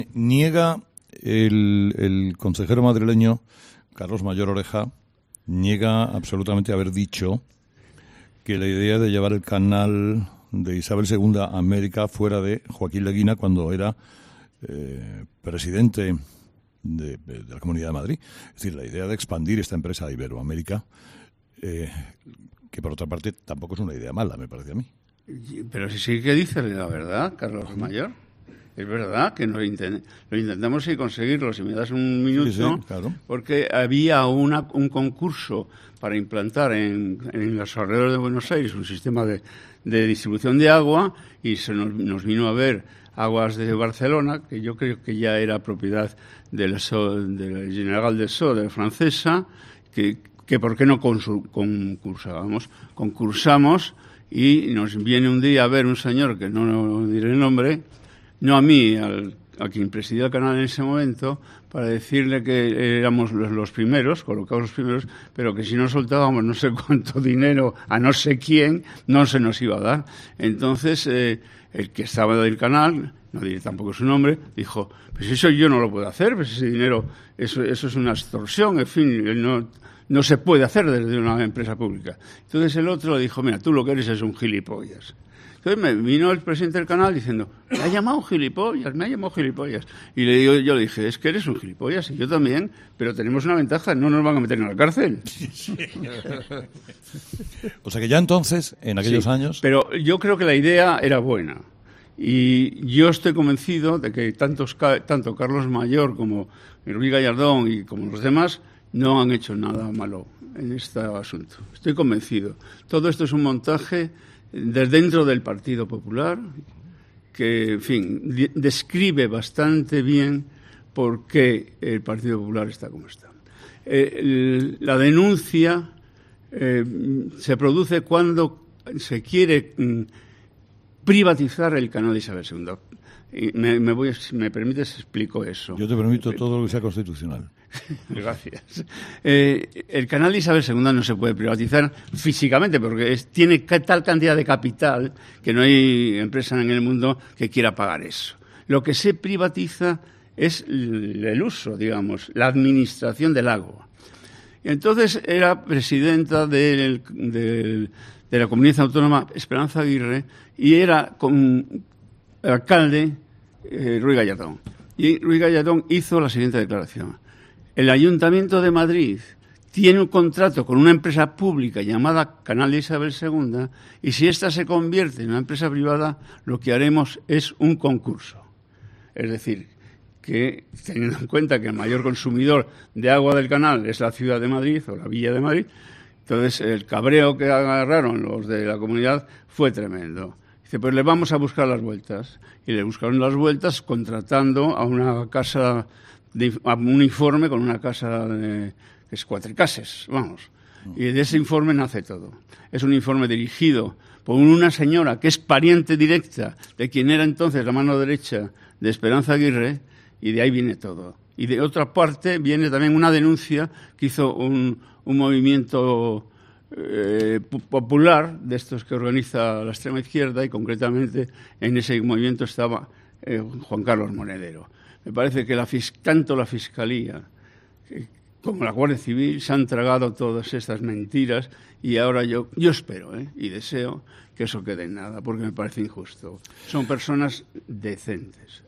Niega el consejero madrileño Carlos Mayor Oreja, niega absolutamente haber dicho que la idea de llevar el canal de Isabel II a América fuera de Joaquín Leguina cuando era presidente de la Comunidad de Madrid. Es decir, la idea de expandir esta empresa a Iberoamérica, que por otra parte tampoco es una idea mala, me parece a mí. Pero sí que dice la verdad, Carlos Mayor. Es verdad que lo intentamos y conseguirlo. Si me das un minuto, sí, claro. Porque había un concurso para implantar en los alrededores de Buenos Aires un sistema de distribución de agua y nos vino a ver Aguas de Barcelona, que yo creo que ya era propiedad de la General des Eaux, de la francesa, que por qué no concursamos. Concursamos y nos viene un día a ver un señor, que no diré el nombre, no a mí, a quien presidía el canal en ese momento, para decirle que éramos los primeros, colocados los primeros, pero que si no soltábamos no sé cuánto dinero a no sé quién, no se nos iba a dar. Entonces, el que estaba del canal, no diré tampoco su nombre, dijo, pues eso yo no lo puedo hacer, pues ese dinero, eso es una extorsión, en fin, no se puede hacer desde una empresa pública. Entonces el otro le dijo, mira, tú lo que eres es un gilipollas. Entonces me vino el presidente del canal diciendo, me ha llamado gilipollas. Y yo le dije, es que eres un gilipollas, y yo también, pero tenemos una ventaja, no nos van a meter en la cárcel. Sí. O sea que ya entonces, en aquellos años... Pero yo creo que la idea era buena. Y yo estoy convencido de que tanto Carlos Mayor como Ruy Gallardón y como los demás no han hecho nada malo en este asunto. Estoy convencido. Todo esto es un montaje desde dentro del Partido Popular, que, en fin, describe bastante bien por qué el Partido Popular está como está. La denuncia se produce cuando se quiere privatizar el canal de Isabel II. Y si me permites, explico eso. Yo te permito todo lo que sea constitucional. Gracias. El canal de Isabel II no se puede privatizar físicamente porque tiene tal cantidad de capital que no hay empresa en el mundo que quiera pagar eso. Lo que se privatiza es el uso, digamos, la administración del agua. Y entonces era presidenta de la Comunidad Autónoma Esperanza Aguirre y era con el alcalde Ruy Gallardón. Y Ruy Gallardón hizo la siguiente declaración. El Ayuntamiento de Madrid tiene un contrato con una empresa pública llamada Canal de Isabel II y si ésta se convierte en una empresa privada, lo que haremos es un concurso. Es decir, que teniendo en cuenta que el mayor consumidor de agua del canal es la ciudad de Madrid o la villa de Madrid, entonces el cabreo que agarraron los de la comunidad fue tremendo. Dice, pues le vamos a buscar las vueltas. Y le buscaron las vueltas contratando a una casa... a un informe con una casa que es Cuatricases, vamos. Y de ese informe nace todo. Es un informe dirigido por una señora que es pariente directa de quien era entonces la mano derecha de Esperanza Aguirre, y de ahí viene todo. Y de otra parte viene también una denuncia que hizo un movimiento popular de estos que organiza la extrema izquierda, y concretamente en ese movimiento estaba Juan Carlos Monedero. Me parece que tanto la Fiscalía como la Guardia Civil se han tragado todas estas mentiras y ahora yo espero y deseo que eso quede en nada, porque me parece injusto. Son personas decentes.